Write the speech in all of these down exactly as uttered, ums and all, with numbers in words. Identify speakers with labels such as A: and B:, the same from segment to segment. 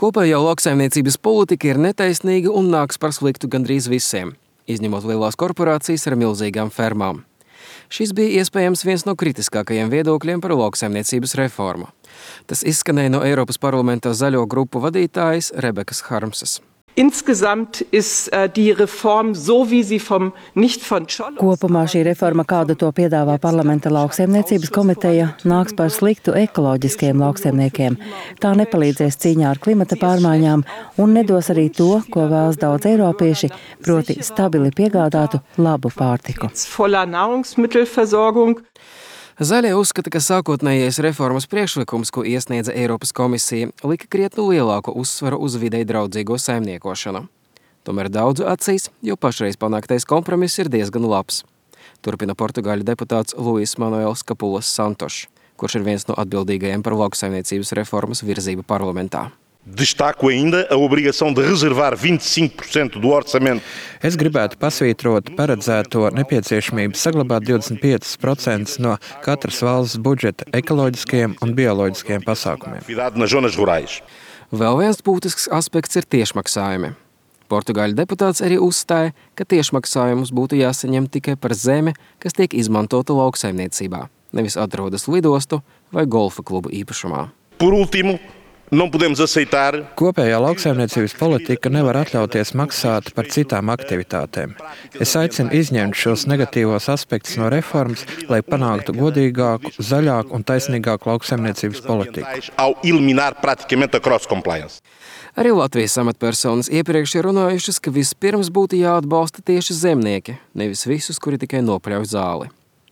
A: Kopējā lauksaimniecības politika ir netaisnīga un nāks par sliktu gandrīz visiem, izņemot lielās korporācijas ar milzīgām fermām. Šis bija iespējams viens no kritiskākajiem viedokļiem par lauksaimniecības reformu. Tas izskanēja no Eiropas parlamenta zaļo grupu vadītājas Rebekas Harmsas.
B: Insgesamt ist die Reform so, wie sie vom nicht von Scholz.
C: Kopumā šī reforma, kādu to piedāvā parlamenta lauksaimniecības komiteja, nāks par sliktu ekoloģiskiem lauksaimniekiem. Tā nepalīdzēs cīņā ar klimata pārmaiņām un nedos arī to, ko vēlas daudz eiropieši, proti stabili piegādātu labu pārtiku.
B: Voller Nahrungsmittelversorgung.
A: Zaļie uzskata, ka sākotnējais reformas priekšlikums, ko iesniedza Eiropas komisija, lika krietni lielāku uzsvaru uz videi draudzīgo saimniekošanu. Tomēr daudzu acīs, jo pašreiz panāktais kompromiss ir diezgan labs. Turpina Portugāļu deputāts Luis Manuels Capulas Santoš, kurš ir viens no atbildīgajiem par lauksaimniecības reformas virzību parlamentā.
D: Destaco ainda a obrigação de reservar vinte e cinco por cento do orçamento.
E: Es gribētu pasvītrot paredzēto nepieciešamību saglabāt divdesmit piecus procentus no katras valsts budžeta ekoloģiskajiem un bioloģiskajiem pasākumiem.
D: Nas zonas rurais.
A: Vēl viens būtisks aspekts ir tiešmaksājumi. Portugāļu deputāts arī uzstāja, ka tiešmaksājumus būtu jāsaņem tikai par zemi, kas tiek izmantota lauksaimniecībā, nevis atrodas lidostu vai golfa klubu īpašumā.
D: Por último, não podemos aceitar.
E: Kopējā lauksaimniecības politika nevar atļauties maksāt par citām aktivitātēm. Es aicinu izņemt šos negatīvos aspektus no reformas, lai panāktu godīgāku, zaļāku un taisnīgāku lauksaimniecības politiku.
D: Ao eliminar praticamente a cross compliance.
A: Arī Latvijas amatpersonas iepriekš ir runājušas, ka vispirms būtu jāatbalsta tieši zemnieki, nevis visus, kuri tikai nopļauj zāli.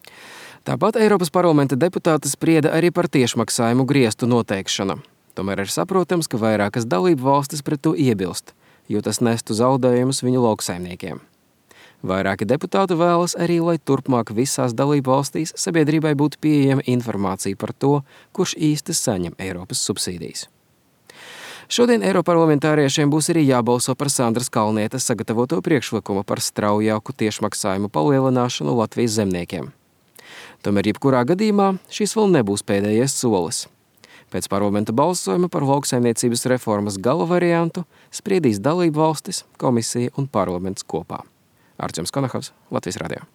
A: Tāpat Eiropas parlamenta deputāti sprieda arī par tiešmaksājumu griestu noteikšanu. Tomēr ir saprotams, ka vairākas dalību valstis pret to iebilst, jo tas nestu zaudējumus viņu lauksaimniekiem. Vairāki deputāti vēlas arī, lai turpmāk visās dalību valstīs sabiedrībai būtu pieejama informācija par to, kurš īsti saņem Eiropas subsīdijas. Šodien eiroparlamentāriešiem būs arī jābalso par Sandras Kalnietes sagatavoto priekšlikumu par straujāku tiešmaksājumu palielināšanu Latvijas zemniekiem. Tomēr jebkurā gadījumā šis vēl nebūs pēdējais solis. Pēc parlamenta balsojuma par lauksaimniecības reformas gala variantu spriedīs dalību valstis, komisija un parlaments kopā. Arčuns Konahavs, Latvijas radio.